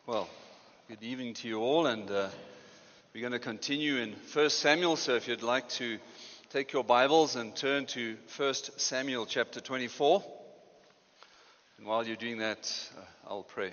Well, good evening to you all, and we're going to continue in 1 Samuel, so if you'd like to take your Bibles and turn to 1 Samuel chapter 24. And while you're doing that, I'll pray.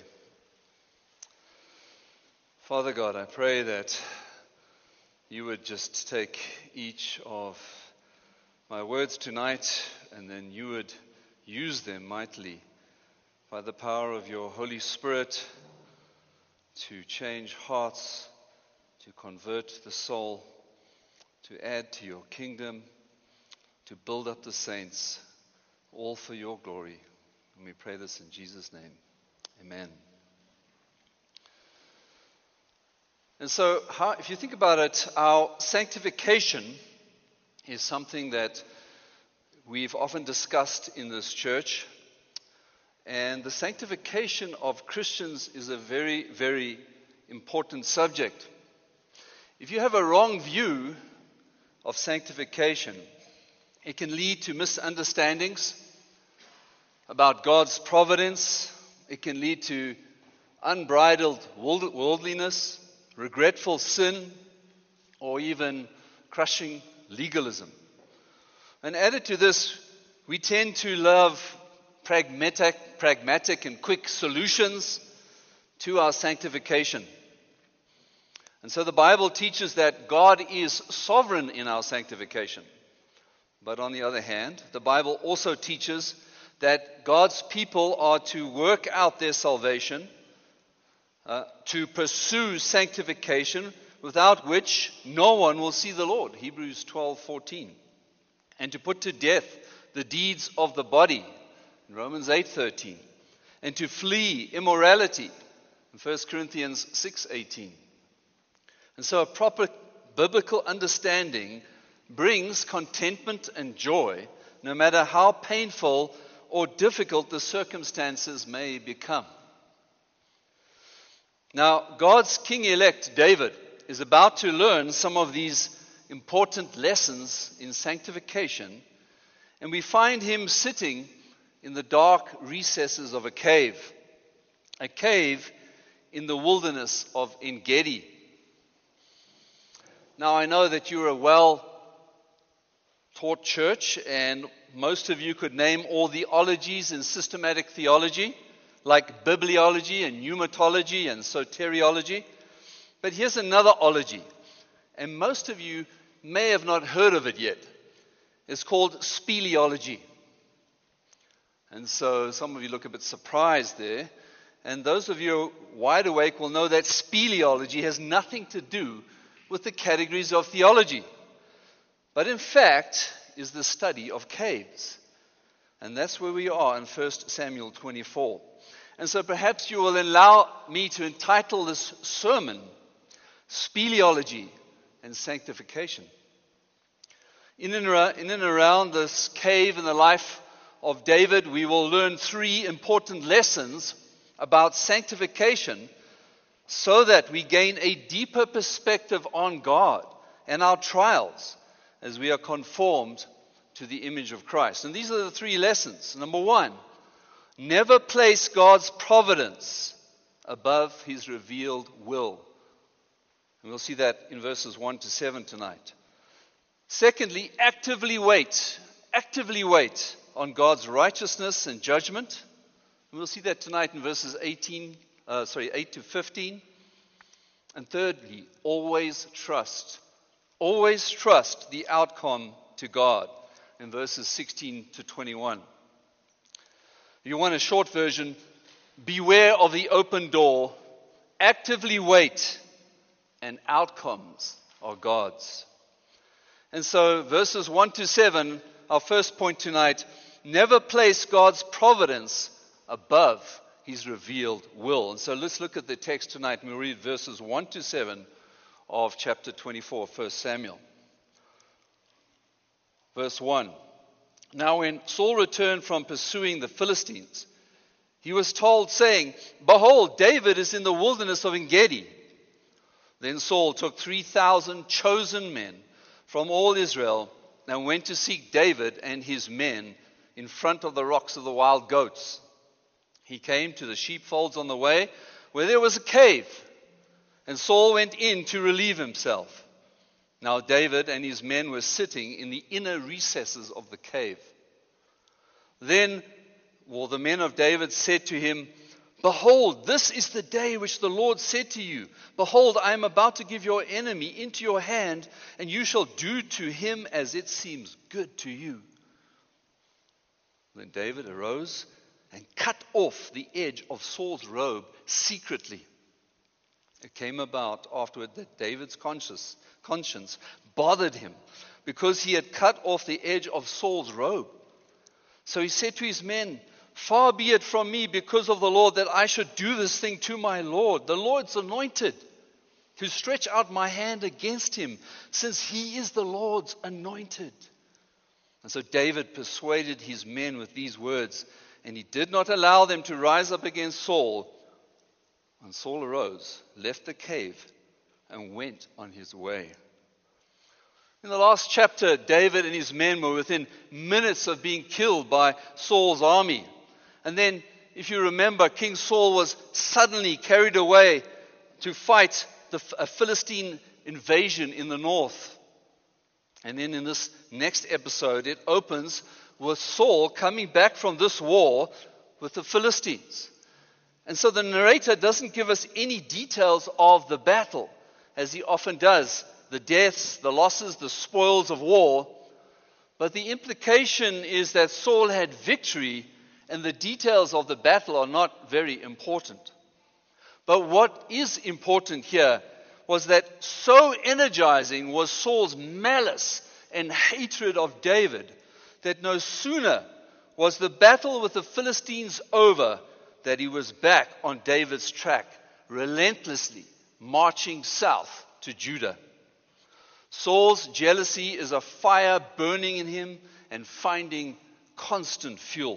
Father God, I pray that you would just take each of my words tonight, and then you would use them mightily by the power of your Holy Spirit to change hearts, to convert the soul, to add to your kingdom, to build up the saints, all for your glory. And we pray this in Jesus' name. Amen. And so, if you think about it, our sanctification is something that we've often discussed in this church. And the sanctification of Christians is a very, very important subject. If you have a wrong view of sanctification, it can lead to misunderstandings about God's providence. It can lead to unbridled worldliness, regretful sin, or even crushing legalism. And added to this, we tend to love pragmatic and quick solutions to our sanctification. And so the Bible teaches that God is sovereign in our sanctification. But on the other hand, the Bible also teaches that God's people are to work out their salvation, to pursue sanctification, without which no one will see the Lord. Hebrews 12:14. And to put to death the deeds of the body, in Romans 8:13, and to flee immorality, in 1 Corinthians 6:18. And so a proper biblical understanding brings contentment and joy, no matter how painful or difficult the circumstances may become. Now, God's king-elect David is about to learn some of these important lessons in sanctification, and we find him sitting in the dark recesses of a cave in the wilderness of En-Gedi. Now, I know that you're a well-taught church, and most of you could name all the ologies in systematic theology, like bibliology and pneumatology and soteriology. But here's another ology, and most of you may have not heard of it yet. It's called speleology. And so some of you look a bit surprised there. And those of you wide awake will know that speleology has nothing to do with the categories of theology, but in fact is the study of caves. And that's where we are in 1 Samuel 24. And so perhaps you will allow me to entitle this sermon, Speleology and Sanctification. In and around this cave in the life of David, we will learn three important lessons about sanctification so that we gain a deeper perspective on God and our trials as we are conformed to the image of Christ. And these are the three lessons. Number one, never place God's providence above His revealed will. And we'll see that in verses 1 to 7 tonight. Secondly, actively wait on God's righteousness and judgment. And we'll see that tonight in verses 8 to 15. And thirdly, always trust the outcome to God in verses 16 to 21. If you want a short version, beware of the open door, actively wait, and outcomes are God's. And so verses 1 to 7, our first point tonight, never place God's providence above His revealed will. And so let's look at the text tonight, and we'll read verses 1 to 7 of chapter 24, 1 Samuel. Verse 1. Now when Saul returned from pursuing the Philistines, he was told, saying, "Behold, David is in the wilderness of En-Gedi." Then Saul took 3,000 chosen men from all Israel and went to seek David and his men in front of the rocks of the wild goats. He came to the sheepfolds on the way, where there was a cave, and Saul went in to relieve himself. Now David and his men were sitting in the inner recesses of the cave. Then the men of David said to him, "Behold, this is the day which the Lord said to you, Behold, I am about to give your enemy into your hand, and you shall do to him as it seems good to you." Then David arose and cut off the edge of Saul's robe secretly. It came about afterward that David's conscience bothered him because he had cut off the edge of Saul's robe. So he said to his men, "Far be it from me because of the Lord that I should do this thing to my Lord, the Lord's anointed, to stretch out my hand against him, since he is the Lord's anointed." And so David persuaded his men with these words, and he did not allow them to rise up against Saul. And Saul arose, left the cave, and went on his way. In the last chapter, David and his men were within minutes of being killed by Saul's army. And then, if you remember, King Saul was suddenly carried away to fight a Philistine invasion in the north. And then in this next episode, it opens with Saul coming back from this war with the Philistines. And so the narrator doesn't give us any details of the battle, as he often does, the deaths, the losses, the spoils of war. But the implication is that Saul had victory, and the details of the battle are not very important. But what is important here was that so energizing was Saul's malice and hatred of David that no sooner was the battle with the Philistines over that he was back on David's track, relentlessly marching south to Judah. Saul's jealousy is a fire burning in him and finding constant fuel.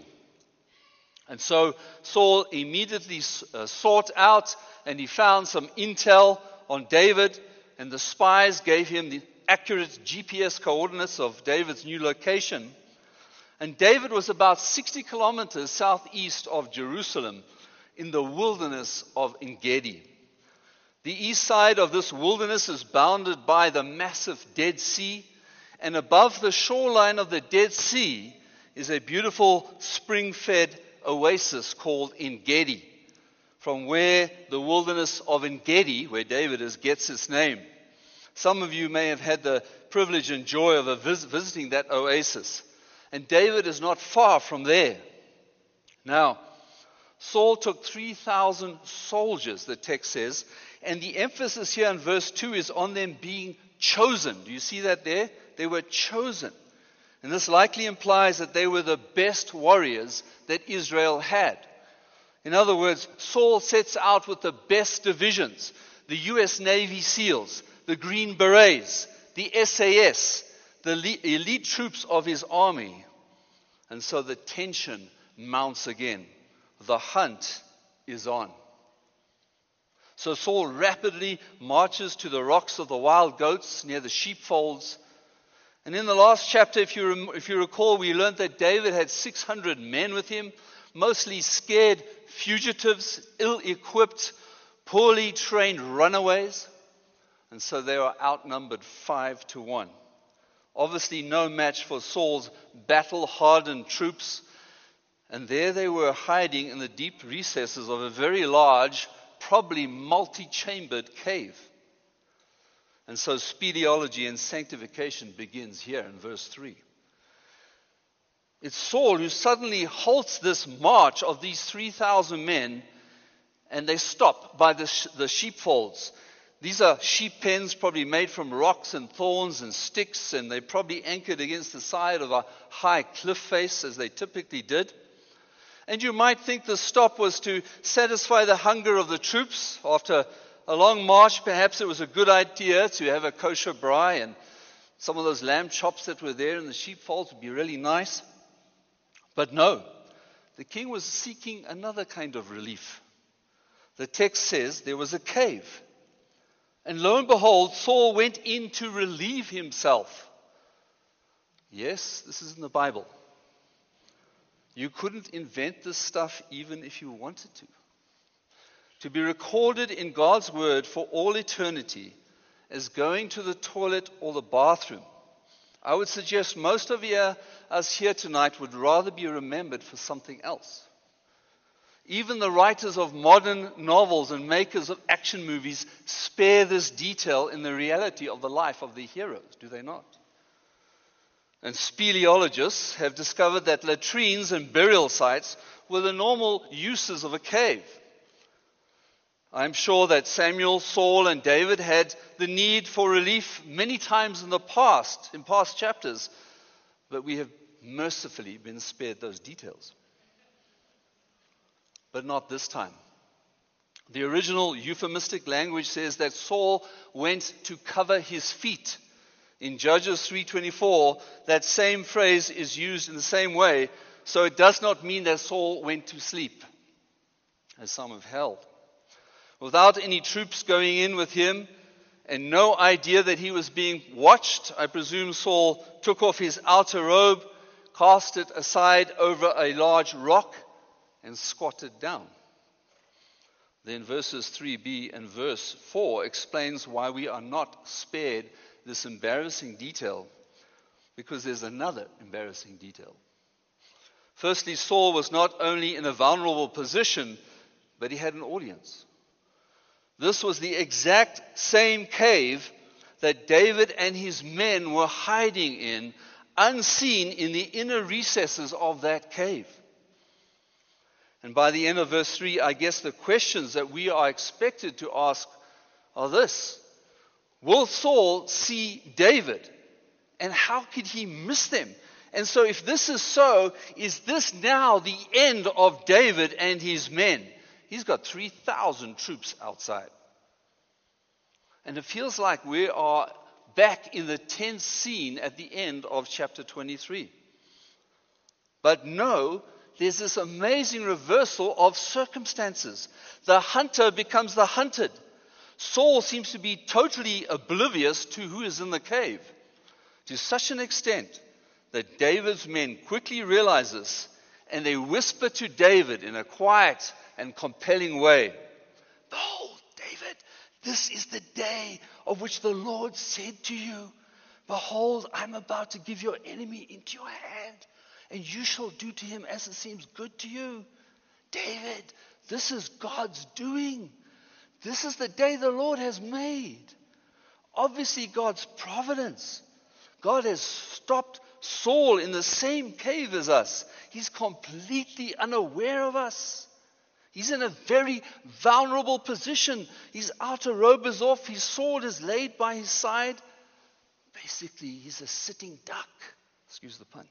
And so Saul immediately sought out and he found some intel on David, and the spies gave him the accurate GPS coordinates of David's new location. And David was about 60 kilometers southeast of Jerusalem in the wilderness of En-Gedi. The east side of this wilderness is bounded by the massive Dead Sea, and above the shoreline of the Dead Sea is a beautiful spring-fed oasis called En-Gedi, from where the wilderness of En-Gedi, where David is, gets its name. Some of you may have had the privilege and joy of visiting that oasis. And David is not far from there. Now, Saul took 3,000 soldiers, the text says, and the emphasis here in verse 2 is on them being chosen. Do you see that there? They were chosen. And this likely implies that they were the best warriors that Israel had. In other words, Saul sets out with the best divisions, the U.S. Navy SEALs, the Green Berets, the SAS, the elite troops of his army. And so the tension mounts again. The hunt is on. So Saul rapidly marches to the rocks of the wild goats near the sheepfolds. And in the last chapter, if you recall, we learned that David had 600 men with him, mostly scared fugitives, ill-equipped, poorly trained runaways. And so they are outnumbered 5-1. Obviously no match for Saul's battle-hardened troops. And there they were hiding in the deep recesses of a very large, probably multi-chambered cave. And so speleology and sanctification begins here in verse 3. It's Saul who suddenly halts this march of these 3,000 men, and they stop by the sheepfolds. These are sheep pens probably made from rocks and thorns and sticks, and they probably anchored against the side of a high cliff face, as they typically did. And you might think the stop was to satisfy the hunger of the troops. After a long march, perhaps it was a good idea to have a kosher braai, and some of those lamb chops that were there in the sheepfolds would be really nice. But no, the king was seeking another kind of relief. The text says there was a cave. And lo and behold, Saul went in to relieve himself. Yes, this is in the Bible. You couldn't invent this stuff even if you wanted to. to be recorded in God's word for all eternity as going to the toilet or the bathroom, I would suggest most of us here tonight would rather be remembered for something else. Even the writers of modern novels and makers of action movies spare this detail in the reality of the life of the heroes, do they not? And speleologists have discovered that latrines and burial sites were the normal uses of a cave. I'm sure that Samuel, Saul, and David had the need for relief many times in past chapters, but we have mercifully been spared those details. But not this time. The original euphemistic language says that Saul went to cover his feet. In Judges 3:24, that same phrase is used in the same way, so it does not mean that Saul went to sleep, as some have held. Without any troops going in with him and no idea that he was being watched, I presume Saul took off his outer robe, cast it aside over a large rock, and squatted down. Then verses 3b and verse 4 explains why we are not spared this embarrassing detail, because there's another embarrassing detail. Firstly, Saul was not only in a vulnerable position, but he had an audience. This was the exact same cave that David and his men were hiding in, unseen in the inner recesses of that cave. And by the end of verse 3, I guess the questions that we are expected to ask are this: will Saul see David? And how could he miss them? And so if this is so, is this now the end of David and his men? He's got 3,000 troops outside. And it feels like we are back in the tense scene at the end of chapter 23. But no, there's this amazing reversal of circumstances. The hunter becomes the hunted. Saul seems to be totally oblivious to who is in the cave, to such an extent that David's men quickly realize this, and they whisper to David in a quiet and compelling way, "Behold, David, this is the day of which the Lord said to you, behold, I'm about to give your enemy into your hand, and you shall do to him as it seems good to you. David, this is God's doing. This is the day the Lord has made." Obviously, God's providence. God has stopped Saul in the same cave as us. He's completely unaware of us. He's in a very vulnerable position. His outer robe is off. His sword is laid by his side. Basically, he's a sitting duck. Excuse the pun.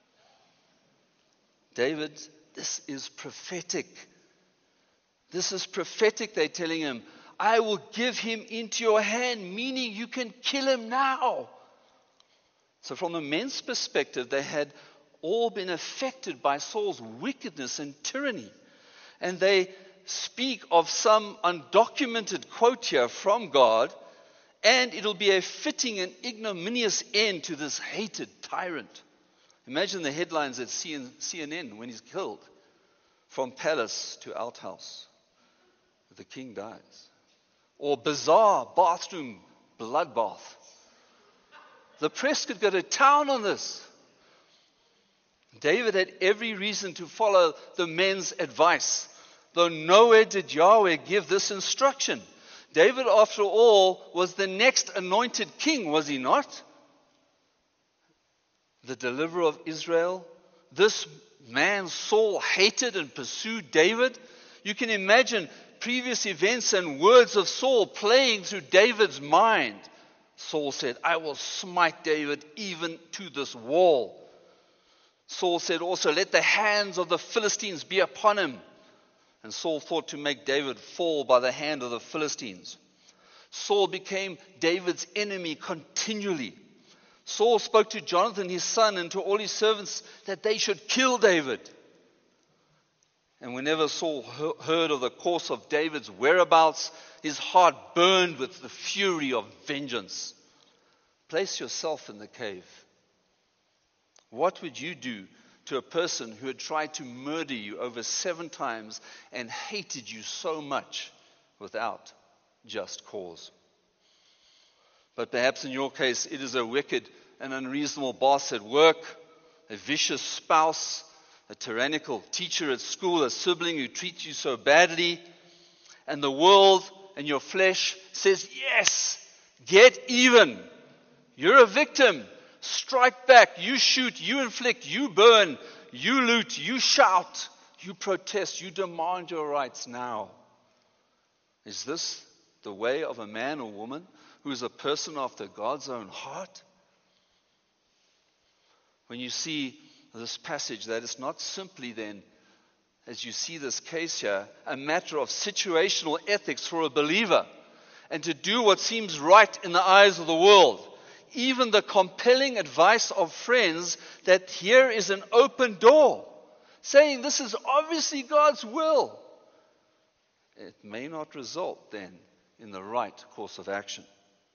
David, this is prophetic. This is prophetic, they're telling him. I will give him into your hand, meaning you can kill him now. So from the men's perspective, they had all been affected by Saul's wickedness and tyranny. And they speak of some undocumented quote here from God, and it'll be a fitting and ignominious end to this hated tyrant. Imagine the headlines at CNN when he's killed. From palace to outhouse, the king dies. Or bizarre bathroom bloodbath. The press could go to town on this. David had every reason to follow the men's advice, though nowhere did Yahweh give this instruction. David, after all, was the next anointed king, was he not? The deliverer of Israel. This man Saul hated and pursued David. You can imagine previous events and words of Saul playing through David's mind. Saul said, I will smite David even to this wall. Saul said also, let the hands of the Philistines be upon him. And Saul thought to make David fall by the hand of the Philistines. Saul became David's enemy continually. Saul spoke to Jonathan, his son, and to all his servants that they should kill David. And whenever Saul heard of the course of David's whereabouts, his heart burned with the fury of vengeance. Place yourself in the cave. What would you do to a person who had tried to murder you over 7 times and hated you so much without just cause. But perhaps in your case, it is a wicked and unreasonable boss at work, a vicious spouse, a tyrannical teacher at school, a sibling who treats you so badly, and the world and your flesh says, yes, get even. You're a victim. Strike back. You shoot. You inflict. You burn. You loot. You shout. You protest. You demand your rights now. Is this the way of a man or woman who is a person after God's own heart? When you see this passage, that is not simply then, as you see this case here, a matter of situational ethics for a believer, and to do what seems right in the eyes of the world. Even the compelling advice of friends that here is an open door, saying this is obviously God's will. It may not result then in the right course of action.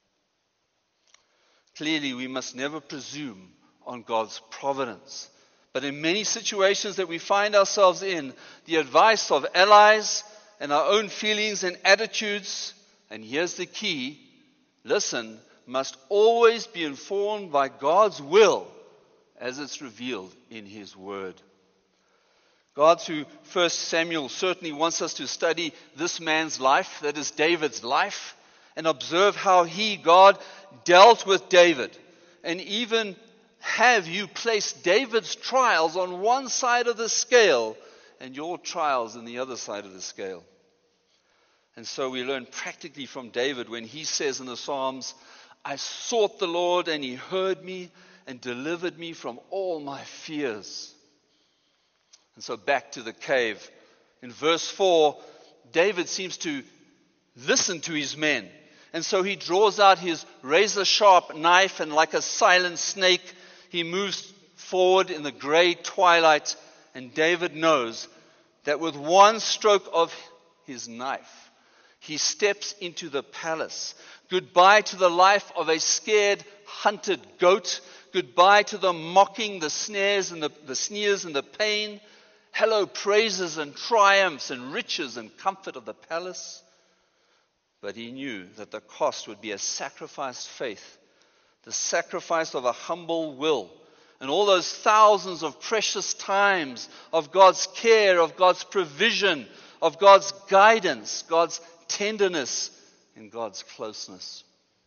Clearly, we must never presume on God's providence. But in many situations that we find ourselves in, the advice of allies and our own feelings and attitudes, and here's the key, listen, must always be informed by God's will as it's revealed in His Word. God, through 1 Samuel, certainly wants us to study this man's life, that is David's life, and observe how He, God, dealt with David, and even have you place David's trials on one side of the scale and your trials on the other side of the scale. And so we learn practically from David when he says in the Psalms, I sought the Lord and He heard me and delivered me from all my fears. And so back to the cave. In verse 4, David seems to listen to his men. And so he draws out his razor-sharp knife, and like a silent snake, he moves forward in the gray twilight. And David knows that with one stroke of his knife, he steps into the palace. Goodbye to the life of a scared, hunted goat. Goodbye to the mocking, the snares and the sneers and the pain. Hello, praises and triumphs and riches and comfort of the palace. But he knew that the cost would be a sacrificed faith, the sacrifice of a humble will, and all those thousands of precious times of God's care, of God's provision, of God's guidance, God's tenderness, and God's closeness.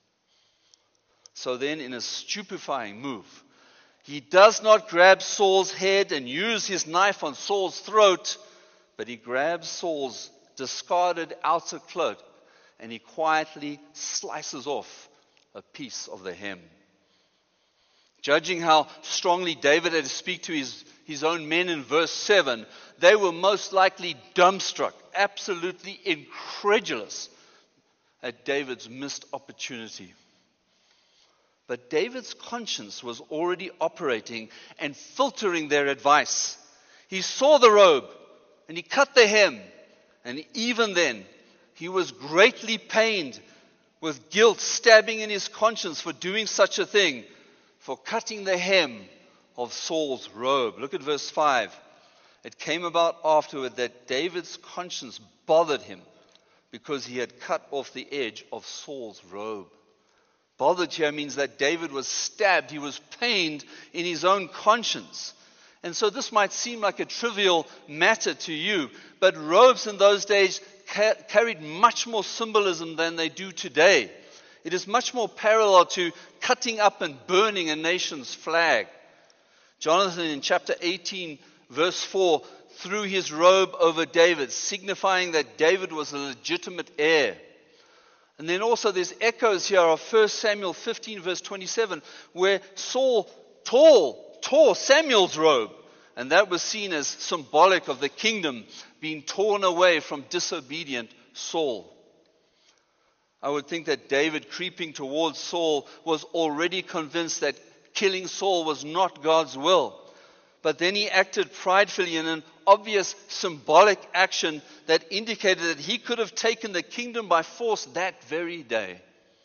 So then, in a stupefying move, he does not grab Saul's head and use his knife on Saul's throat, but he grabs Saul's discarded outer cloak and he quietly slices off a piece of the hem. Judging how strongly David had to speak to his own men in verse 7, they were most likely dumbstruck, absolutely incredulous at David's missed opportunity. But David's conscience was already operating and filtering their advice. He saw the robe and he cut the hem, and even then he was greatly pained with guilt stabbing in his conscience for doing such a thing, for cutting the hem of Saul's robe. Look at verse 5. It came about afterward that David's conscience bothered him because he had cut off the edge of Saul's robe. Bothered here means that David was stabbed. He was pained in his own conscience. And so this might seem like a trivial matter to you, but robes in those days carried much more symbolism than they do today. It is much more parallel to cutting up and burning a nation's flag. Jonathan in chapter 18, verse 4, threw his robe over David, signifying that David was a legitimate heir. And then also there's echoes here of 1 Samuel 15, verse 27, where Saul tore Samuel's robe. And that was seen as symbolic of the kingdom being torn away from disobedient Saul. I would think that David, creeping towards Saul, was already convinced that killing Saul was not God's will. But then he acted pridefully in an obvious symbolic action that indicated that he could have taken the kingdom by force that very day.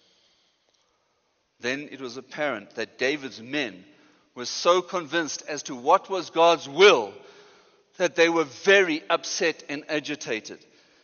Then it was apparent that David's men were so convinced as to what was God's will that they were very upset and agitated.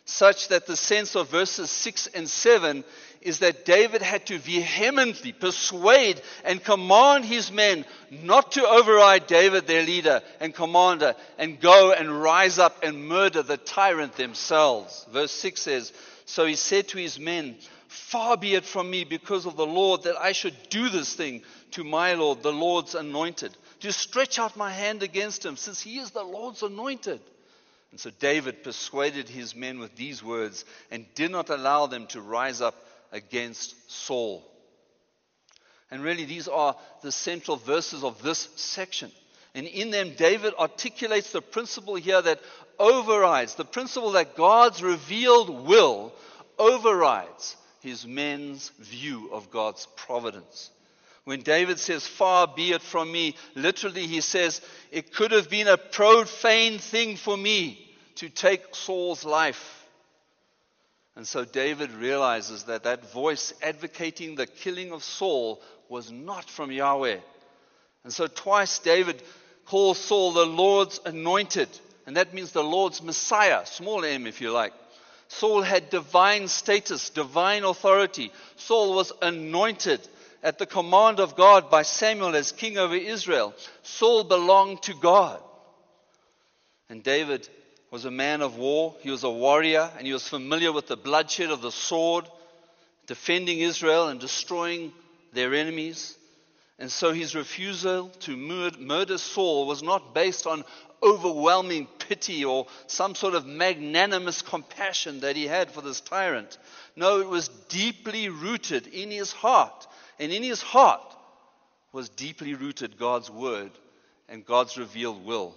such that the sense of verses 6 and 7 is that David had to vehemently persuade and command his men not to override David, their leader and commander, and go and rise up and murder the tyrant themselves. Verse 6 says, "So he said to his men, 'Far be it from me because of the Lord that I should do this thing to my Lord, the Lord's anointed, to stretch out my hand against him, since he is the Lord's anointed.' And so David persuaded his men with these words and did not allow them to rise up against Saul." And really, these are the central verses of this section. And in them, David articulates the principle here that overrides, the principle that God's revealed will overrides his men's view of God's providence. When David says, "Far be it from me," literally he says, it could have been a profane thing for me to take Saul's life. And so David realizes that that voice advocating the killing of Saul was not from Yahweh. And so twice David calls Saul the Lord's anointed. And that means the Lord's Messiah, small m if you like. Saul had divine status, divine authority. Saul was anointed at the command of God by Samuel as king over Israel. Saul belonged to God. And David was a man of war. He was a warrior, and he was familiar with the bloodshed of the sword, defending Israel and destroying their enemies. And so his refusal to murder Saul was not based on overwhelming pity or some sort of magnanimous compassion that he had for this tyrant. No, it was deeply rooted in his heart. And in his heart was deeply rooted God's word and God's revealed will.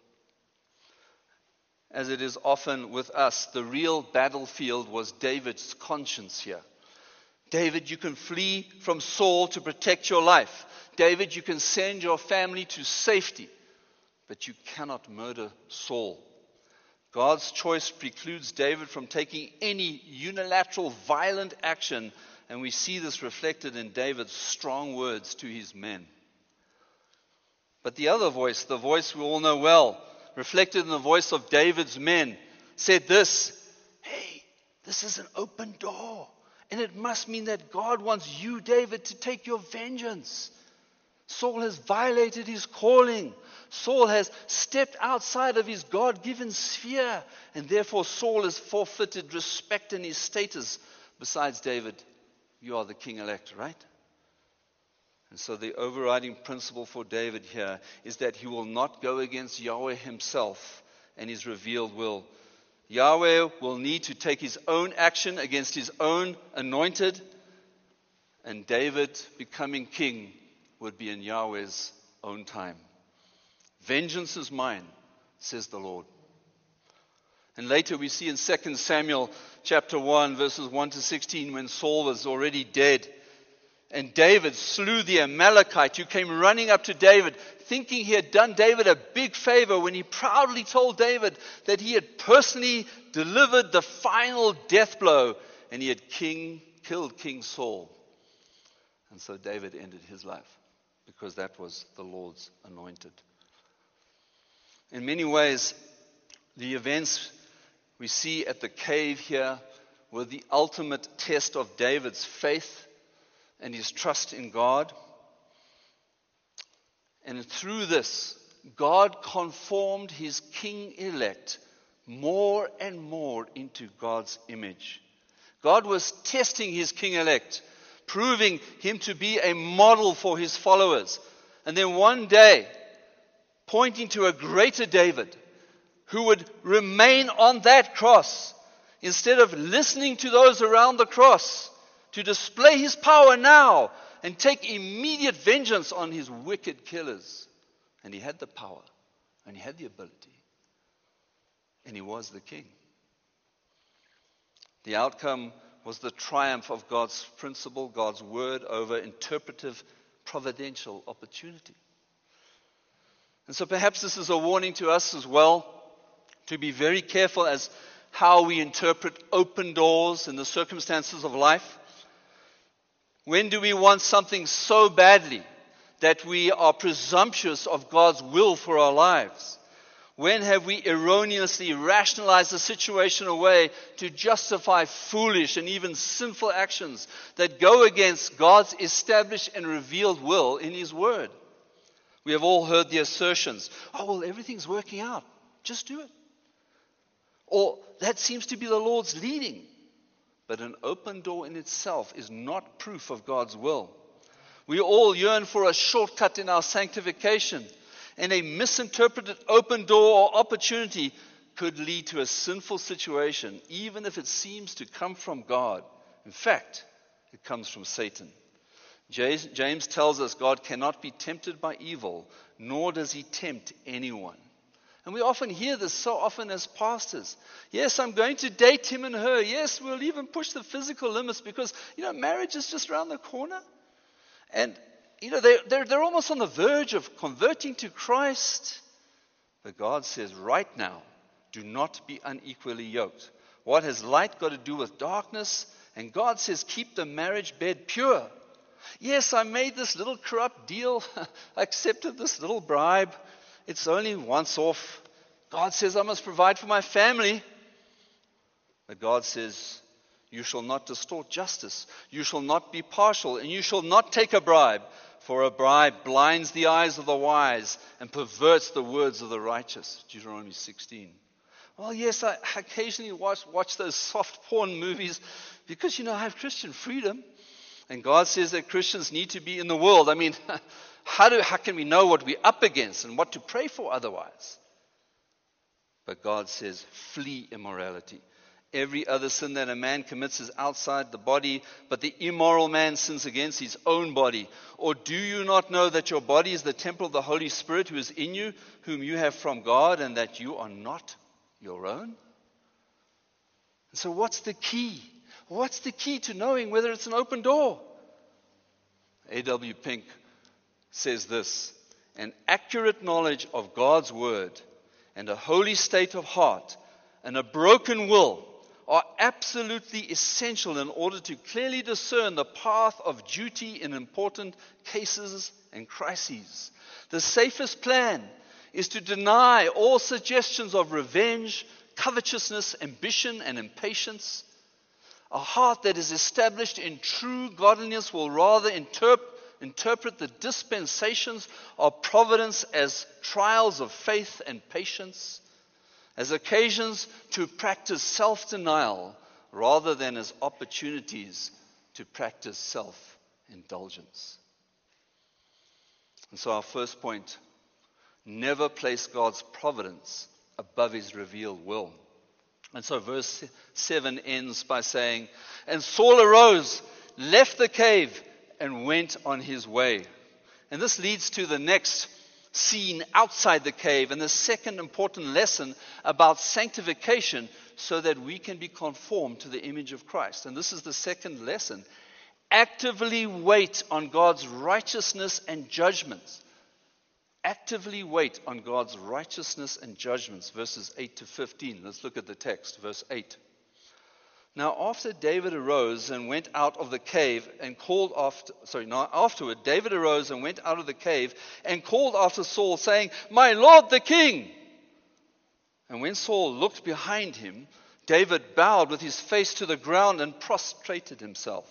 As it is often with us, the real battlefield was David's conscience here. David, you can flee from Saul to protect your life. David, you can send your family to safety, but you cannot murder Saul. God's choice precludes David from taking any unilateral violent action, and we see this reflected in David's strong words to his men. But the other voice, the voice we all know well, reflected in the voice of David's men, said this: "Hey, this is an open door. And it must mean that God wants you, David, to take your vengeance. Saul has violated his calling. Saul has stepped outside of his God-given sphere. And therefore Saul has forfeited respect in his status. Besides, David, you are the king-elect, right?" And so the overriding principle for David here is that he will not go against Yahweh himself and his revealed will. Yahweh will need to take his own action against his own anointed, and David becoming king would be in Yahweh's own time. "Vengeance is mine," says the Lord. And later we see in 2 Samuel chapter 1, verses 1 to 16, when Saul was already dead, and David slew the Amalekite who came running up to David, thinking he had done David a big favor when he proudly told David that he had personally delivered the final death blow and he had killed King Saul. And so David ended his life because that was the Lord's anointed. In many ways, the events we see at the cave here were the ultimate test of David's faith and his trust in God. And through this, God conformed his king-elect more and more into God's image. God was testing his king-elect, proving him to be a model for his followers. And then one day, pointing to a greater David who would remain on that cross instead of listening to those around the cross, to display his power now and take immediate vengeance on his wicked killers. And he had the power, and he had the ability, and he was the king. The outcome was the triumph of God's principle, God's word, over interpretive, providential opportunity. And so perhaps this is a warning to us as well, to be very careful as how we interpret open doors in the circumstances of life. When do we want something so badly that we are presumptuous of God's will for our lives? When have we erroneously rationalized the situation away to justify foolish and even sinful actions that go against God's established and revealed will in His Word? We have all heard the assertions, oh, well, everything's working out. Just do it. Or that seems to be the Lord's leading. But an open door in itself is not proof of God's will. We all yearn for a shortcut in our sanctification. And a misinterpreted open door or opportunity could lead to a sinful situation, even if it seems to come from God. In fact, it comes from Satan. James tells us God cannot be tempted by evil, nor does He tempt anyone. And we often hear this so often as pastors. Yes, I'm going to date him and her. Yes, we'll even push the physical limits because, marriage is just around the corner. And they're almost on the verge of converting to Christ. But God says, right now, do not be unequally yoked. What has light got to do with darkness? And God says, keep the marriage bed pure. Yes, I made this little corrupt deal. I accepted this little bribe. It's only once off. God says, I must provide for my family. But God says, you shall not distort justice. You shall not be partial, and you shall not take a bribe. For a bribe blinds the eyes of the wise and perverts the words of the righteous. Deuteronomy 16. Well, yes, I occasionally watch those soft porn movies because, I have Christian freedom. And God says that Christians need to be in the world. I mean, how can we know what we're up against and what to pray for otherwise? But God says, flee immorality. Every other sin that a man commits is outside the body, but the immoral man sins against his own body. Or do you not know that your body is the temple of the Holy Spirit who is in you, whom you have from God, and that you are not your own? And so what's the key? What's the key to knowing whether it's an open door? A.W. Pink says this: an accurate knowledge of God's word and a holy state of heart and a broken will are absolutely essential in order to clearly discern the path of duty in important cases and crises. The safest plan is to deny all suggestions of revenge, covetousness, ambition, and impatience. A heart that is established in true godliness will rather interpret the dispensations of providence as trials of faith and patience, as occasions to practice self-denial rather than as opportunities to practice self-indulgence. And so our first point, never place God's providence above His revealed will. And so verse 7 ends by saying, and Saul arose, left the cave, and went on his way. And this leads to the next scene outside the cave, and the second important lesson about sanctification so that we can be conformed to the image of Christ. And this is the second lesson. Actively wait on God's righteousness and judgments. Actively wait on God's righteousness and judgments. Verses 8 to 15. Let's look at the text. Verse 8. Now after David arose and went out of the cave and afterward David arose and went out of the cave and called after Saul, saying, my Lord the king. And when Saul looked behind him, David bowed with his face to the ground and prostrated himself.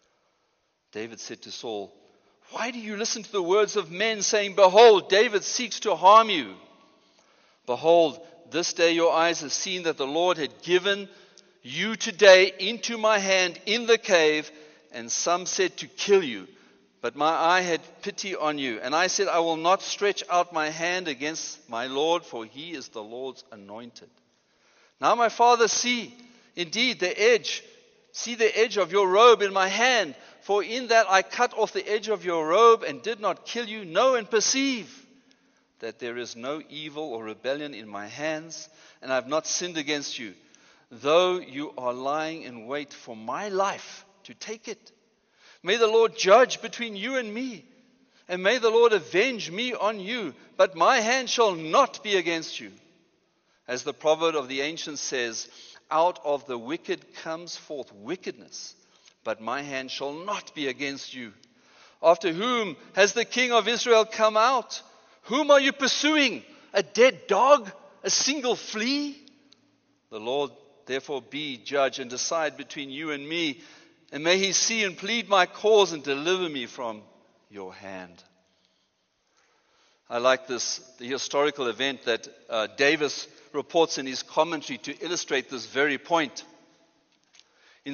David said to Saul, why do you listen to the words of men, saying, behold, David seeks to harm you? Behold, this day your eyes have seen that the Lord had given you today into my hand in the cave, and some said to kill you. But my eye had pity on you. And I said, I will not stretch out my hand against my Lord, for he is the Lord's anointed. Now my father, see the edge of your robe in my hand. For in that I cut off the edge of your robe and did not kill you. Know and perceive that there is no evil or rebellion in my hands, and I have not sinned against you. Though you are lying in wait for my life to take it. May the Lord judge between you and me, and may the Lord avenge me on you, but my hand shall not be against you. As the proverb of the ancients says, out of the wicked comes forth wickedness, but my hand shall not be against you. After whom has the king of Israel come out? Whom are you pursuing? A dead dog? A single flea? The Lord therefore be judge and decide between you and me, and may he see and plead my cause and deliver me from your hand. I like the historical event that Davis reports in his commentary to illustrate this very point. In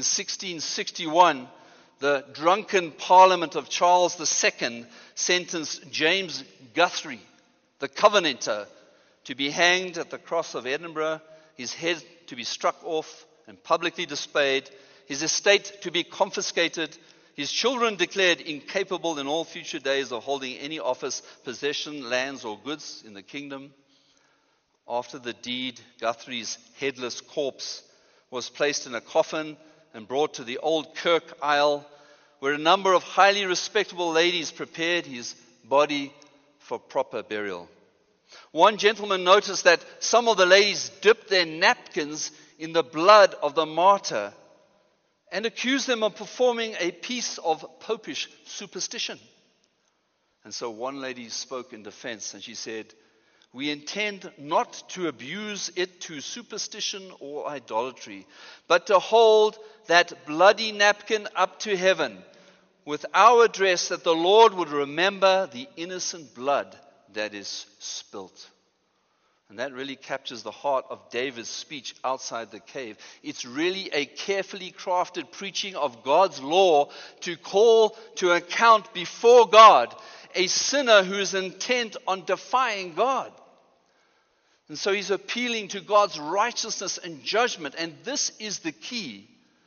1661, the drunken Parliament of Charles II sentenced James Guthrie, the Covenanter, to be hanged at the cross of Edinburgh, his head to be struck off and publicly displayed, his estate to be confiscated, his children declared incapable in all future days of holding any office, possession, lands, or goods in the kingdom. After the deed, Guthrie's headless corpse was placed in a coffin and brought to the old kirk aisle, where a number of highly respectable ladies prepared his body for proper burial. One gentleman noticed that some of the ladies dipped their napkins in the blood of the martyr and accused them of performing a piece of popish superstition. And so one lady spoke in defense, and she said, "We intend not to abuse it to superstition or idolatry, but to hold that bloody napkin up to heaven with our address that the Lord would remember the innocent blood that is spilt." And that really captures the heart of David's speech outside the cave. It's really a carefully crafted preaching of God's law to call to account before God a sinner who is intent on defying God. And so he's appealing to God's righteousness and judgment. And this is the key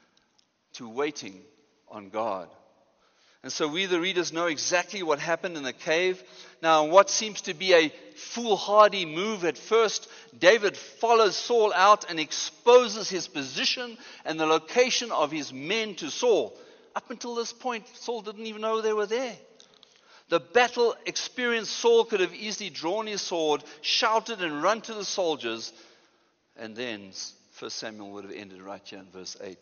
to waiting on God. And so we, the readers, know exactly what happened in the cave. Now, what seems to be a foolhardy move at first, David follows Saul out and exposes his position and the location of his men to Saul. Up until this point, Saul didn't even know they were there. The battle-experienced Saul could have easily drawn his sword, shouted and run to the soldiers, and then 1 Samuel would have ended right here in verse 8.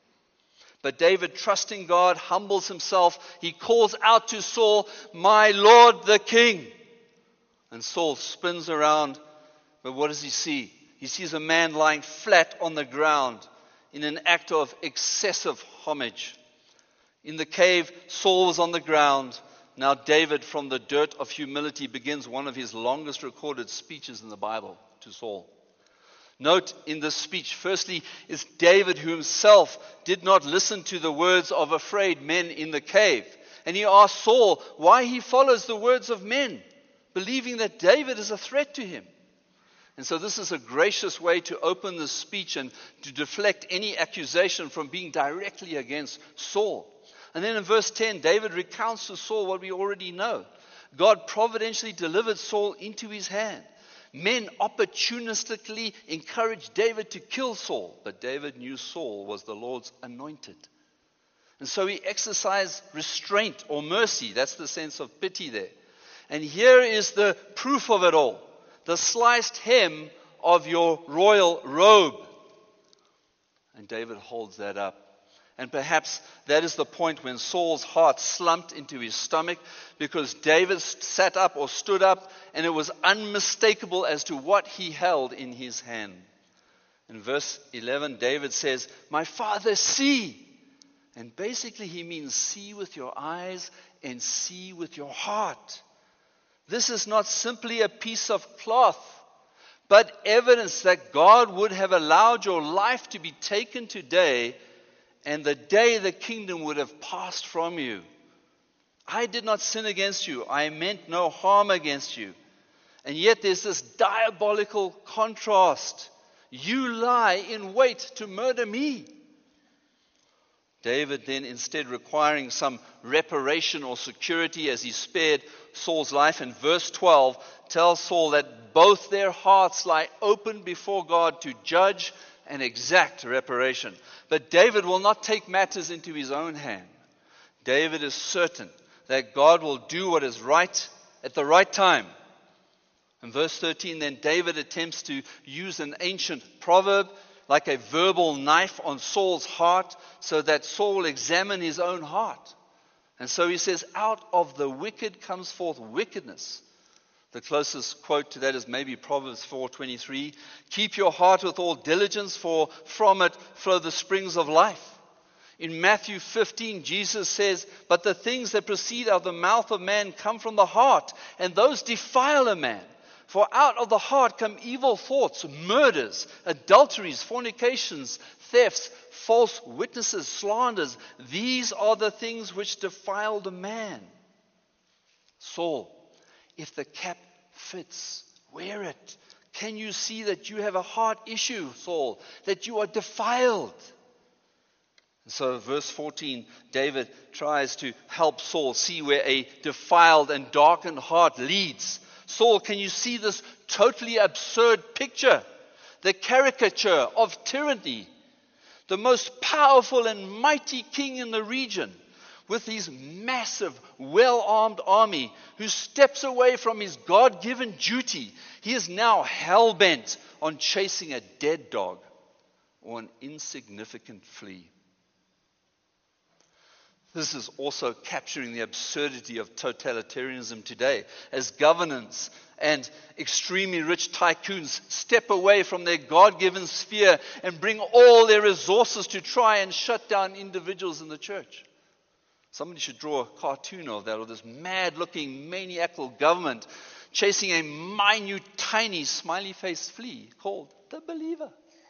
But David, trusting God, humbles himself. He calls out to Saul, "My Lord the King." And Saul spins around, but what does he see? He sees a man lying flat on the ground in an act of excessive homage. In the cave, Saul was on the ground. Now David, from the dirt of humility, begins one of his longest recorded speeches in the Bible to Saul. Note in this speech, firstly, is David who himself did not listen to the words of afraid men in the cave. And he asked Saul why he follows the words of men, believing that David is a threat to him. And so this is a gracious way to open this speech and to deflect any accusation from being directly against Saul. And then in verse 10, David recounts to Saul what we already know. God providentially delivered Saul into his hand. Men opportunistically encouraged David to kill Saul, but David knew Saul was the Lord's anointed. And so he exercised restraint or mercy. That's the sense of pity there. And here is the proof of it all. The sliced hem of your royal robe. And David holds that up. And perhaps that is the point when Saul's heart slumped into his stomach, because David sat up or stood up, and it was unmistakable as to what he held in his hand. In verse 11, David says, "My father, see." And basically he means see with your eyes and see with your heart. This is not simply a piece of cloth, but evidence that God would have allowed your life to be taken today, and the day the kingdom would have passed from you. I did not sin against you. I meant no harm against you. And yet there's this diabolical contrast. You lie in wait to murder me. David then, instead requiring some reparation or security as he spared Saul's life, in verse 12 tells Saul that both their hearts lie open before God to judge and exact reparation. But David will not take matters into his own hand. David is certain that God will do what is right at the right time. In verse 13, then David attempts to use an ancient proverb like a verbal knife on Saul's heart, so that Saul will examine his own heart. And so he says, out of the wicked comes forth wickedness. The closest quote to that is maybe Proverbs 4:23. Keep your heart with all diligence, for from it flow the springs of life. In Matthew 15, Jesus says, but the things that proceed out of the mouth of man come from the heart, and those defile a man. For out of the heart come evil thoughts, murders, adulteries, fornications, thefts, false witnesses, slanders. These are the things which defile the man. Saul, if the cap fits, wear it. Can you see that you have a heart issue, Saul, that you are defiled? So verse 14, David tries to help Saul see where a defiled and darkened heart leads. Saul, can you see this totally absurd picture? The caricature of tyranny. The most powerful and mighty king in the region, with his massive, well-armed army, who steps away from his God-given duty. He is now hell-bent on chasing a dead dog or an insignificant flea. This is also capturing the absurdity of totalitarianism today, as governments and extremely rich tycoons step away from their God-given sphere and bring all their resources to try and shut down individuals in the church. Somebody should draw a cartoon of that, or this mad-looking, maniacal government chasing a minute, tiny, smiley-faced flea called the believer.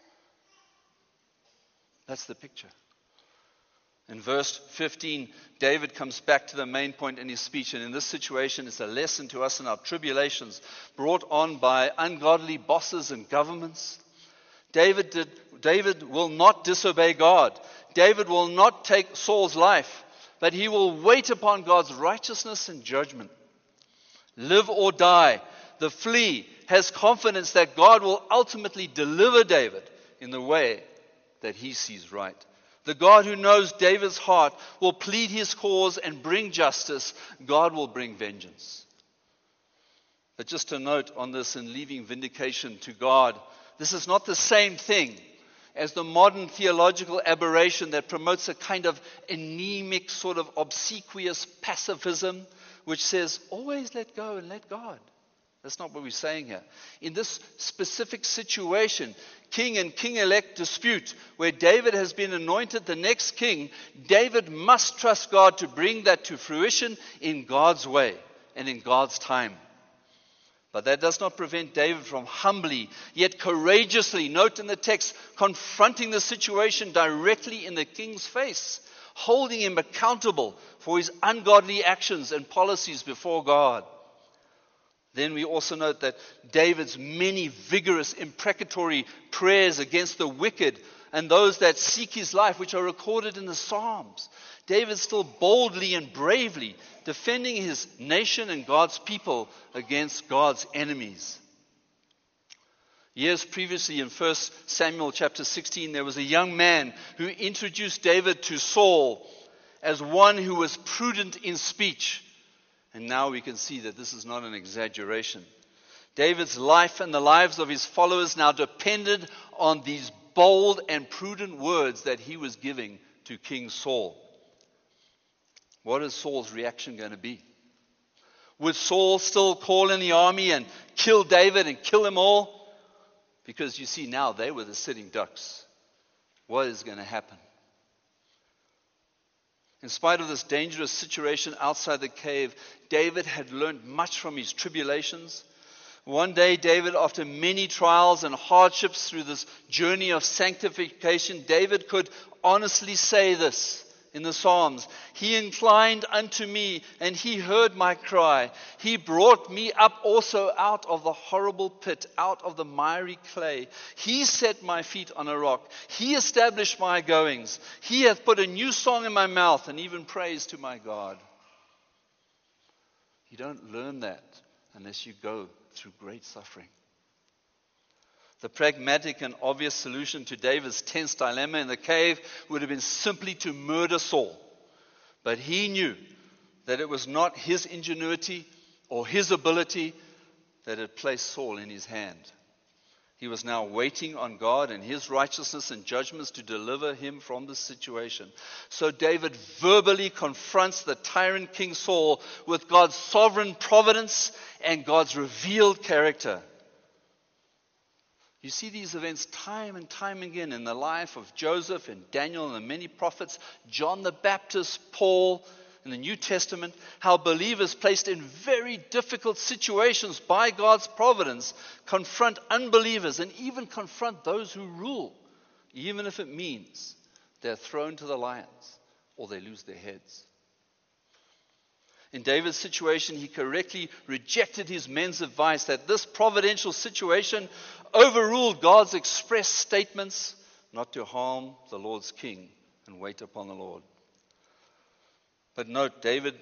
That's the picture. In verse 15, David comes back to the main point in his speech, and in this situation, it's a lesson to us in our tribulations brought on by ungodly bosses and governments. David will not disobey God. David will not take Saul's life, but he will wait upon God's righteousness and judgment. Live or die, the flea has confidence that God will ultimately deliver David in the way that he sees right. The God who knows David's heart will plead his cause and bring justice. God will bring vengeance. But just a note on this, in leaving vindication to God, this is not the same thing as the modern theological aberration that promotes a kind of anemic, sort of obsequious pacifism, which says, always let go and let God. That's not what we're saying here. In this specific situation, king and king-elect dispute, where David has been anointed the next king, David must trust God to bring that to fruition in God's way and in God's time. But that does not prevent David from humbly, yet courageously, note in the text, confronting the situation directly in the king's face, holding him accountable for his ungodly actions and policies before God. Then we also note that David's many vigorous imprecatory prayers against the wicked and those that seek his life, which are recorded in the Psalms. David still boldly and bravely defending his nation and God's people against God's enemies. Years previously, in 1 Samuel chapter 16, there was a young man who introduced David to Saul as one who was prudent in speech. And now we can see that this is not an exaggeration. David's life and the lives of his followers now depended on these bold and prudent words that he was giving to King Saul. What is Saul's reaction going to be? Would Saul still call in the army and kill David and kill them all? Because you see, now they were the sitting ducks. What is going to happen? In spite of this dangerous situation outside the cave, David had learned much from his tribulations. One day, David, after many trials and hardships through this journey of sanctification, David could honestly say this in the Psalms: He inclined unto me, and he heard my cry. He brought me up also out of the horrible pit, out of the miry clay. He set my feet on a rock. He established my goings. He hath put a new song in my mouth, and even praise to my God. You don't learn that unless you go through great suffering. The pragmatic and obvious solution to David's tense dilemma in the cave would have been simply to murder Saul. But he knew that it was not his ingenuity or his ability that had placed Saul in his hand. He was now waiting on God and his righteousness and judgments to deliver him from this situation. So David verbally confronts the tyrant King Saul with God's sovereign providence and God's revealed character. You see these events time and time again in the life of Joseph and Daniel and the many prophets, John the Baptist, Paul, in the New Testament, how believers placed in very difficult situations by God's providence confront unbelievers and even confront those who rule, even if it means they're thrown to the lions or they lose their heads. In David's situation, he correctly rejected his men's advice that this providential situation overruled God's express statements not to harm the Lord's king and wait upon the Lord. But note, David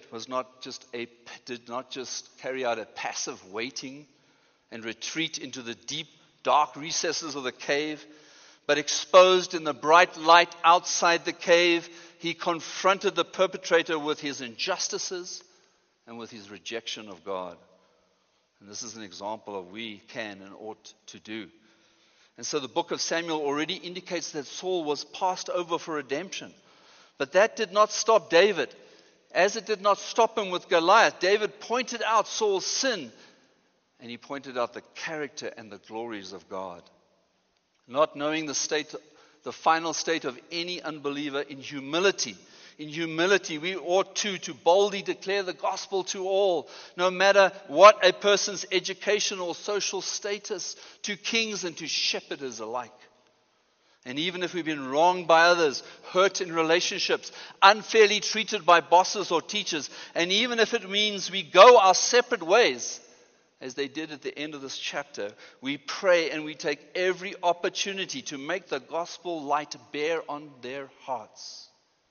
did not just carry out a passive waiting and retreat into the deep, dark recesses of the cave, but exposed in the bright light outside the cave, he confronted the perpetrator with his injustices and with his rejection of God. And this is an example of we can and ought to do. And so the book of Samuel already indicates that Saul was passed over for redemption. But that did not stop David. As it did not stop him with Goliath, David pointed out Saul's sin, and he pointed out the character and the glories of God. Not knowing the final state of any unbeliever, in humility, we ought to boldly declare the gospel to all, no matter what a person's educational or social status, to kings and to shepherders alike. And even if we've been wronged by others, hurt in relationships, unfairly treated by bosses or teachers, and even if it means we go our separate ways, as they did at the end of this chapter, we pray and we take every opportunity to make the gospel light bear on their hearts.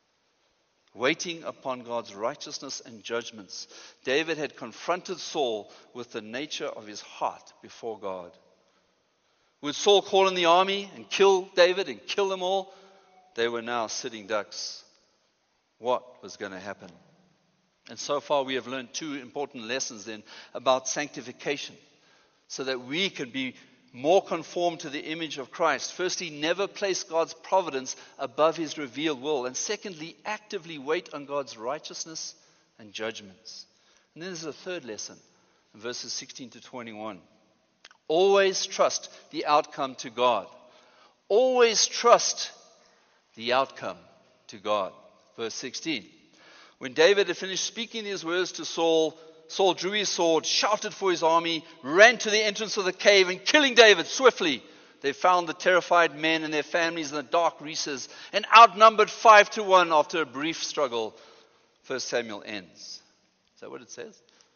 Waiting upon God's righteousness and judgments, David had confronted Saul with the nature of his heart before God. Would Saul call in the army and kill David and kill them all? They were now sitting ducks. What was going to happen? And so far we have learned two important lessons then about sanctification, so that we can be more conformed to the image of Christ. Firstly, never place God's providence above his revealed will. And secondly, actively wait on God's righteousness and judgments. And then there's a third lesson, in verses 16 to 21. Always trust the outcome to God. Always trust the outcome to God. Verse 16. When David had finished speaking these words to Saul, Saul drew his sword, shouted for his army, ran to the entrance of the cave, and killing David swiftly, they found the terrified men and their families in the dark recesses, and outnumbered 5-1 after a brief struggle. 1 Samuel ends. Is that what it says?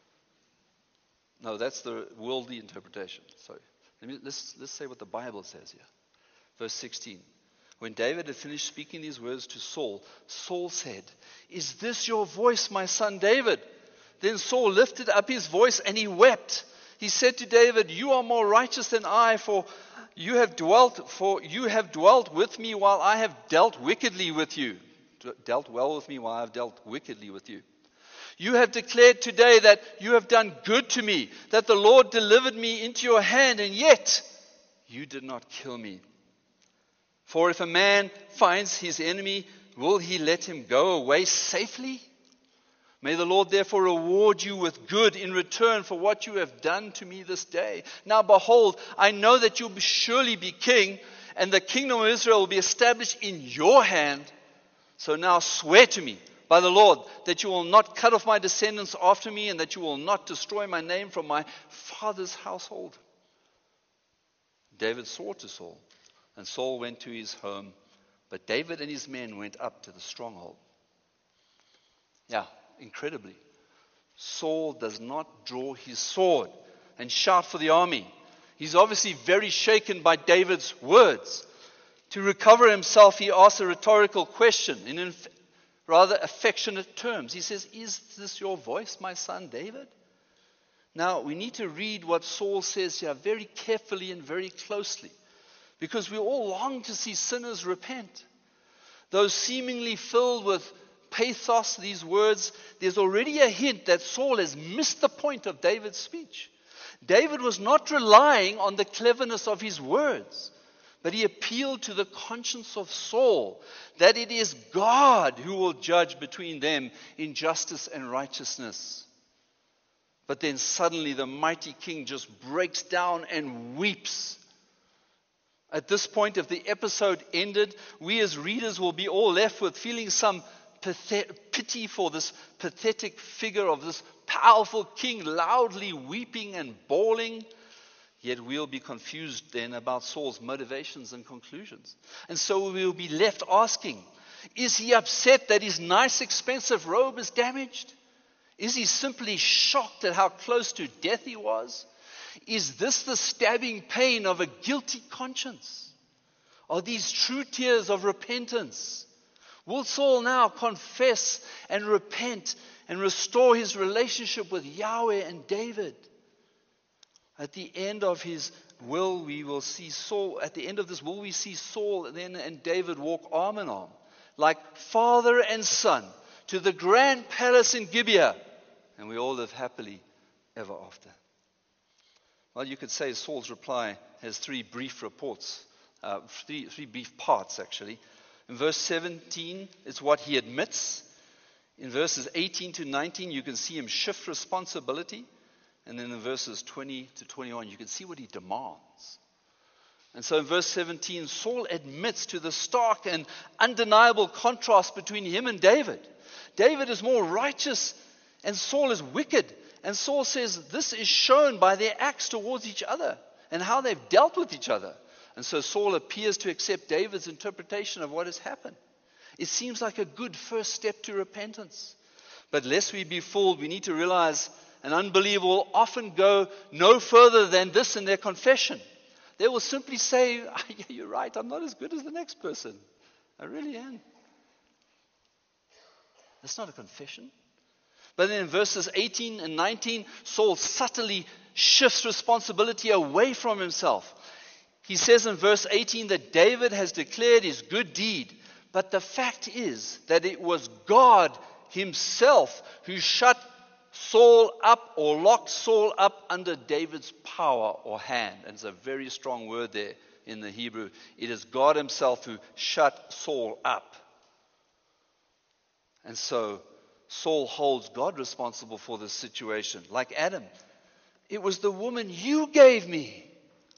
No, that's the worldly interpretation. Sorry. Let's say what the Bible says here. Verse 16. When David had finished speaking these words to Saul, Saul said, "Is this your voice, my son David?" Then Saul lifted up his voice and he wept. He said to David, "You are more righteous than I, for you have dwelt with me while I have dealt wickedly with you." Dealt well with me while I have dealt wickedly with you. "You have declared today that you have done good to me, that the Lord delivered me into your hand, and yet you did not kill me. For if a man finds his enemy, will he let him go away safely? May the Lord therefore reward you with good in return for what you have done to me this day. Now behold, I know that you'll surely be king, and the kingdom of Israel will be established in your hand. So now swear to me by the Lord that you will not cut off my descendants after me, and that you will not destroy my name from my father's household." David swore to Saul, and Saul went to his home, but David and his men went up to the stronghold. Yeah, incredibly, Saul does not draw his sword and shout for the army. He's obviously very shaken by David's words. To recover himself, he asks a rhetorical question in rather affectionate terms. He says, "Is this your voice, my son David?" Now, we need to read what Saul says here very carefully and very closely, because we all long to see sinners repent. Though seemingly filled with pathos, these words, there's already a hint that Saul has missed the point of David's speech. David was not relying on the cleverness of his words, but he appealed to the conscience of Saul that it is God who will judge between them in justice and righteousness. But then suddenly the mighty king just breaks down and weeps. At this point, if the episode ended, we as readers will be all left with feeling some pity for this pathetic figure of this powerful king loudly weeping and bawling. Yet we'll be confused then about Saul's motivations and conclusions. And so we'll be left asking, is he upset that his nice expensive robe is damaged? Is he simply shocked at how close to death he was? Is this the stabbing pain of a guilty conscience? Are these true tears of repentance? Will Saul now confess and repent and restore his relationship with Yahweh and David? At the end of his will, we will see Saul. At the end of this will, we see Saul then and David walk arm in arm, like father and son, to the grand palace in Gibeah, and we all live happily ever after. Well, you could say Saul's reply has three brief reports, three brief parts actually. In verse 17, it's what he admits. In verses 18 to 19, you can see him shift responsibility. And then in verses 20 to 21, you can see what he demands. And so in verse 17, Saul admits to the stark and undeniable contrast between him and David. David is more righteous and Saul is wicked. And Saul says this is shown by their acts towards each other and how they've dealt with each other. And so Saul appears to accept David's interpretation of what has happened. It seems like a good first step to repentance. But lest we be fooled, we need to realize an unbeliever will often go no further than this in their confession. They will simply say, yeah, you're right, I'm not as good as the next person. I really am. That's not a confession. But then in verses 18 and 19, Saul subtly shifts responsibility away from himself. He says in verse 18 that David has declared his good deed, but the fact is that it was God himself who shut Saul up or locked Saul up under David's power or hand. And it's a very strong word there in the Hebrew. It is God himself who shut Saul up. And so Saul holds God responsible for this situation. Like Adam, it was the woman you gave me.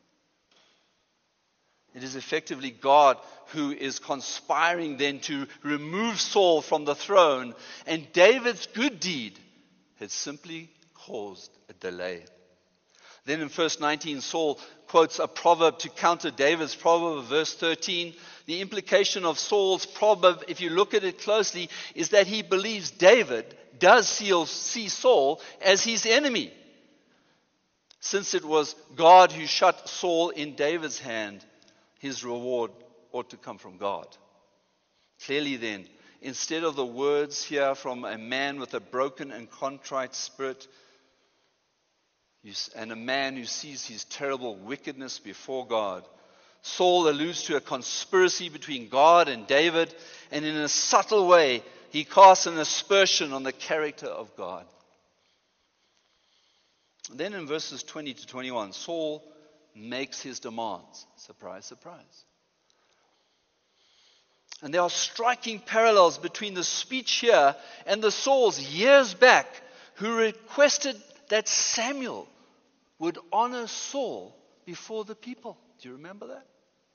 It is effectively God who is conspiring then to remove Saul from the throne. And David's good deed had simply caused a delay. Then in verse 19, Saul quotes a proverb to counter David's proverb, verse 13. The implication of Saul's proverb, if you look at it closely, is that he believes David does see Saul as his enemy. Since it was God who shut Saul in David's hand, his reward ought to come from God. Clearly then, instead of the words here from a man with a broken and contrite spirit, and a man who sees his terrible wickedness before God, Saul alludes to a conspiracy between God and David, and in a subtle way, he casts an aspersion on the character of God. And then in verses 20 to 21, Saul makes his demands. Surprise, surprise. And there are striking parallels between the speech here and the Sauls years back who requested that Samuel would honor Saul before the people. Do you remember that?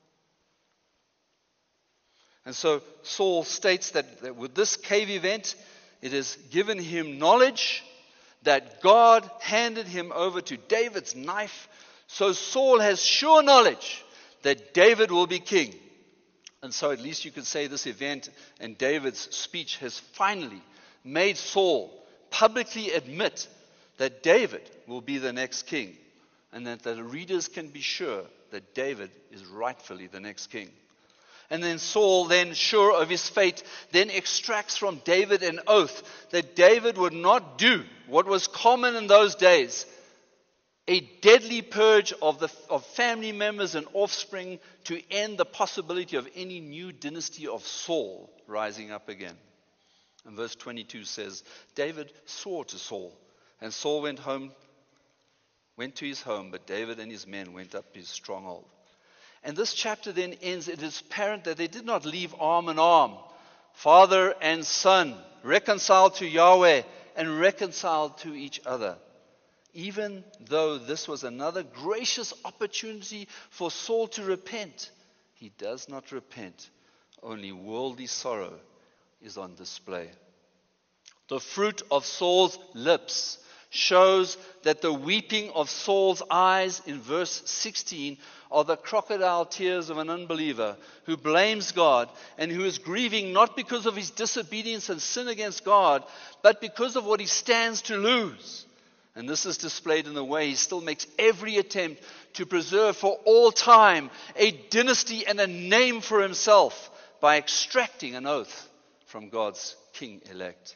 And so Saul states that with this cave event, it has given him knowledge that God handed him over to David's knife. So Saul has sure knowledge that David will be king. And so at least you can say this event and David's speech has finally made Saul publicly admit that David will be the next king, and that the readers can be sure that David is rightfully the next king. And then Saul, then sure of his fate, then extracts from David an oath that David would not do what was common in those days, a deadly purge of family members and offspring to end the possibility of any new dynasty of Saul rising up again. And verse 22 says, David swore to Saul, and Saul went home went to his home, but David and his men went up to his stronghold. And this chapter then ends. It is apparent that they did not leave arm in arm, father and son, reconciled to Yahweh and reconciled to each other. Even though this was another gracious opportunity for Saul to repent, he does not repent. Only worldly sorrow is on display. The fruit of Saul's lips shows that the weeping of Saul's eyes in verse 16 are the crocodile tears of an unbeliever who blames God and who is grieving not because of his disobedience and sin against God, but because of what he stands to lose. And this is displayed in the way he still makes every attempt to preserve for all time a dynasty and a name for himself by extracting an oath from God's king-elect.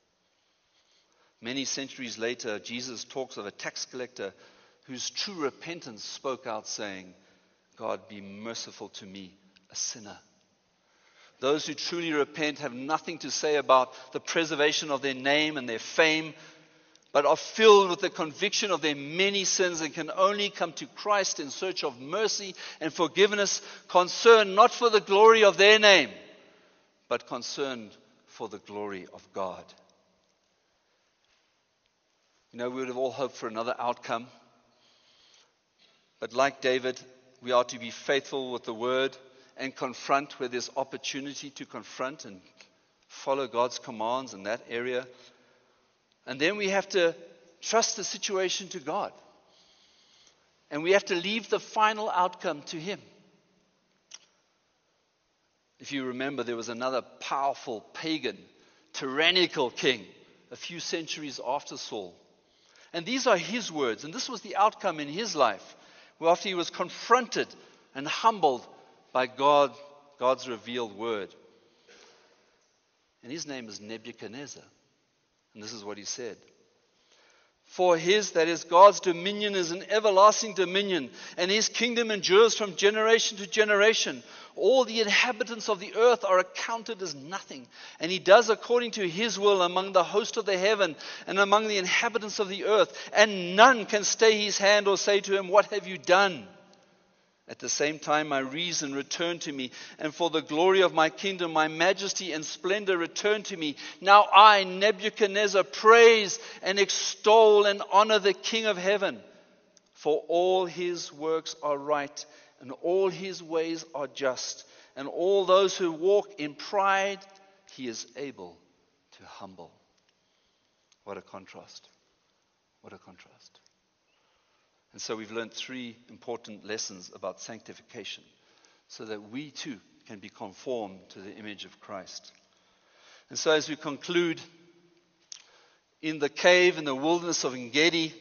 Many centuries later, Jesus talks of a tax collector whose true repentance spoke out saying, God, be merciful to me, a sinner. Those who truly repent have nothing to say about the preservation of their name and their fame, but are filled with the conviction of their many sins and can only come to Christ in search of mercy and forgiveness, concerned not for the glory of their name, but concerned for the glory of God. You know, we would have all hoped for another outcome. But like David, we are to be faithful with the word and confront where there's opportunity to confront and follow God's commands in that area. And then we have to trust the situation to God. And we have to leave the final outcome to Him. If you remember, there was another powerful pagan, tyrannical king a few centuries after Saul. And these are his words, and this was the outcome in his life, where after he was confronted and humbled by God's revealed word. And his name is Nebuchadnezzar. And this is what he said. For his, that is God's dominion, is an everlasting dominion, and his kingdom endures from generation to generation. All the inhabitants of the earth are accounted as nothing, and he does according to his will among the host of the heaven and among the inhabitants of the earth, and none can stay his hand or say to him, what have you done? At the same time, my reason returned to me, and for the glory of my kingdom, my majesty and splendor returned to me. Now I, Nebuchadnezzar, praise and extol and honor the King of heaven, for all his works are right, and all his ways are just, and all those who walk in pride, he is able to humble. What a contrast. What a contrast. And so we've learned 3 important lessons about sanctification so that we too can be conformed to the image of Christ. And so as we conclude, in the cave in the wilderness of En-Gedi,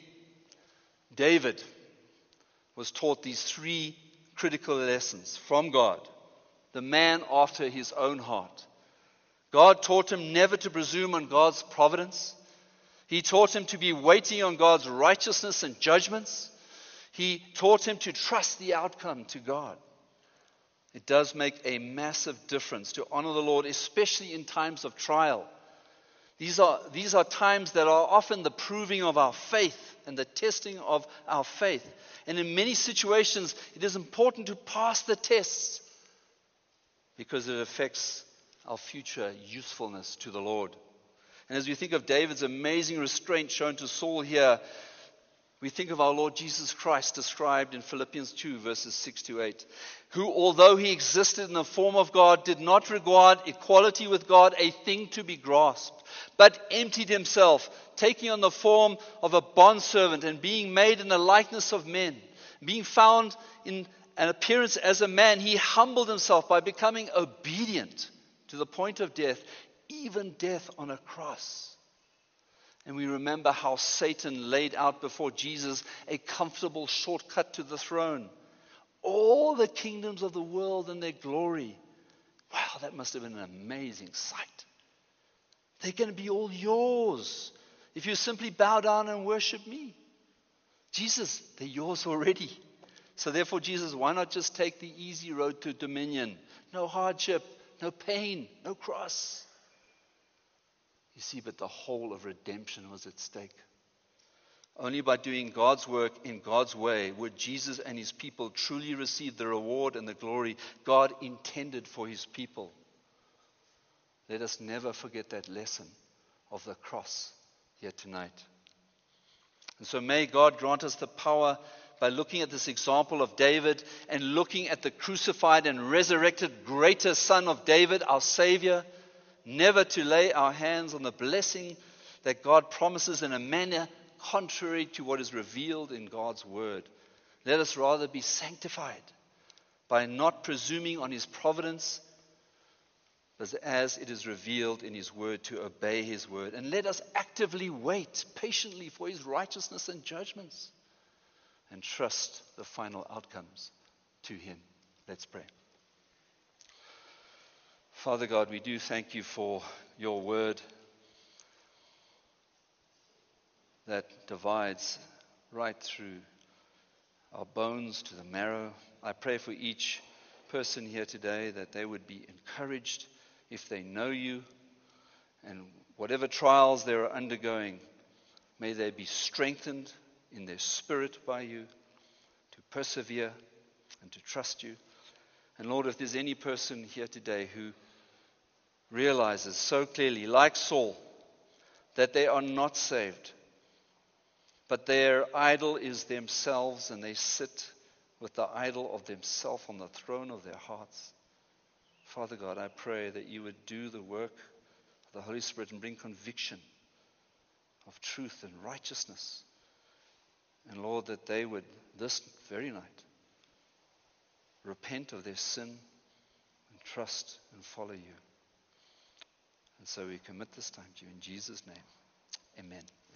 David was taught these 3 critical lessons from God, the man after his own heart. God taught him never to presume on God's providence. He taught him to be waiting on God's righteousness and judgments. He taught him to trust the outcome to God. It does make a massive difference to honor the Lord, especially in times of trial. These are times that are often the proving of our faith and the testing of our faith. And in many situations, it is important to pass the tests because it affects our future usefulness to the Lord. And as we think of David's amazing restraint shown to Saul here, we think of our Lord Jesus Christ described in Philippians 2, verses 6 to 8, who, although he existed in the form of God, did not regard equality with God a thing to be grasped, but emptied himself, taking on the form of a bondservant and being made in the likeness of men. Being found in an appearance as a man, he humbled himself by becoming obedient to the point of death, even death on a cross. And we remember how Satan laid out before Jesus a comfortable shortcut to the throne. All the kingdoms of the world and their glory. Wow, that must have been an amazing sight. They're going to be all yours if you simply bow down and worship me. Jesus, they're yours already. So therefore, Jesus, why not just take the easy road to dominion? No hardship, no pain, no cross. You see, but the whole of redemption was at stake. Only by doing God's work in God's way would Jesus and his people truly receive the reward and the glory God intended for his people. Let us never forget that lesson of the cross here tonight. And so may God grant us the power, by looking at this example of David and looking at the crucified and resurrected greater Son of David, our Savior, never to lay our hands on the blessing that God promises in a manner contrary to what is revealed in God's word. Let us rather be sanctified by not presuming on his providence, but as it is revealed in his word, to obey his word. And let us actively wait patiently for his righteousness and judgments, and trust the final outcomes to him. Let's pray. Father God, we do thank you for your word that divides right through our bones to the marrow. I pray for each person here today that they would be encouraged if they know you, and whatever trials they are undergoing, may they be strengthened in their spirit by you to persevere and to trust you. And Lord, if there's any person here today who realizes so clearly, like Saul, that they are not saved, but their idol is themselves, and they sit with the idol of themselves on the throne of their hearts, Father God, I pray that you would do the work of the Holy Spirit and bring conviction of truth and righteousness. And Lord, that they would this very night repent of their sin and trust and follow you. And so we commit this time to you in Jesus' name. Amen.